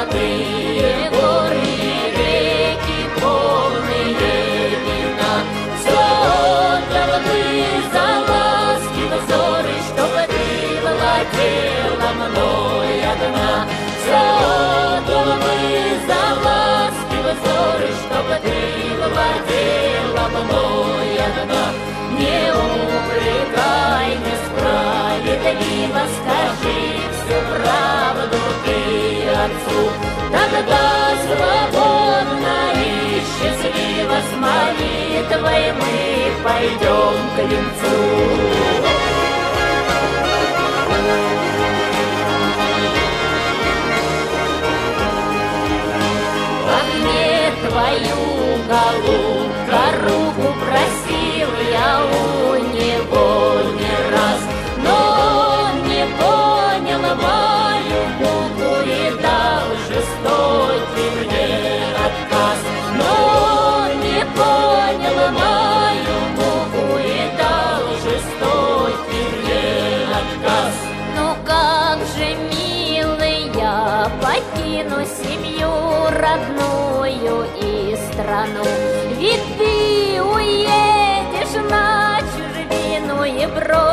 золотые горы и реки, полные вина. Все отдал бы за ласки взоры, чтобы ты владела мной одна. Все отдал бы за ласки взоры, чтобы ты владела мной одна. Не упрекай несправедливо, скажи всю правду ты отцу. Тогда свободно и счастливо с молитвой мы пойдем к венцу. Твою, голубка, руку просил я у него не раз, но он не понял мою муку и дал жестокий мне отказ. Но он не понял мою муку и дал жестокий мне отказ. Ну как же, милый, я покину семью родную и страну, ведь ты уедешь на чужбину и бросишь